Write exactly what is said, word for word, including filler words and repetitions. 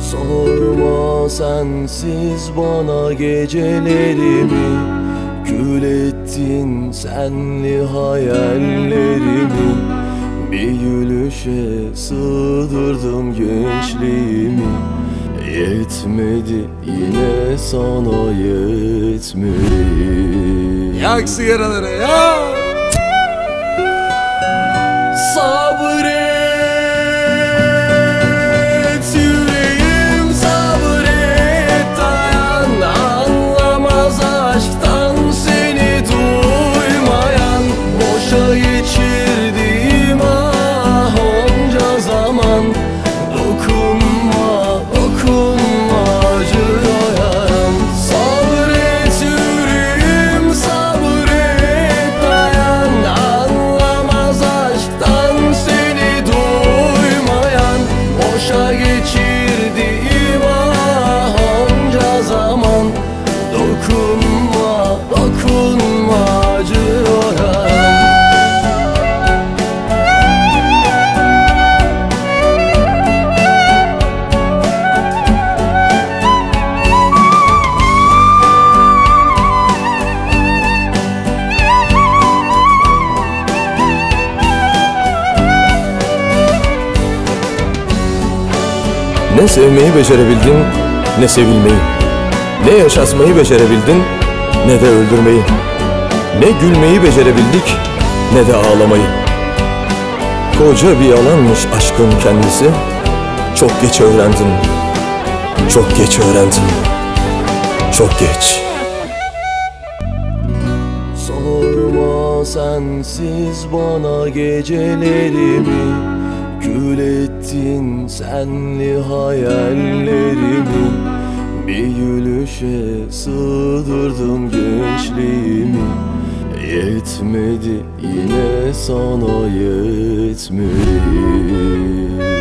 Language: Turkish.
Sorma sensiz bana gecelerimi, kül ettin senli hayallerimi. Bir gülüşe sığdırdım gençliğimi. Yetmedi yine sana yetmedi. Yak sigaraları ya. Sabret yüreğim, sabret, dayan. Anlamaz aşktan seni duymayan. Boşa geçirdiğim ah onca zaman. Dokunma, dokunma, acıyor yaram. Sabret yüreğim, sabret, dayan. Anlamaz aşktan seni duymayan. Boşa geçirdiğim ah onca zaman. Dokunma, dokunma, acıyor yaram. Ne sevmeyi becerebildin, ne sevilmeyi. Ne yaşatmayı becerebildin, ne de öldürmeyi. Ne gülmeyi becerebildik, ne de ağlamayı. Koca bir yalanmış aşkın kendisi. Çok geç öğrendin, çok geç öğrendin, çok geç. Sorma sensiz bana gecelerimi, kül ettin senli hayallerimi. Bir gülüşe sığdırdım gençliğimi. Yetmedi yine sana yetmedi.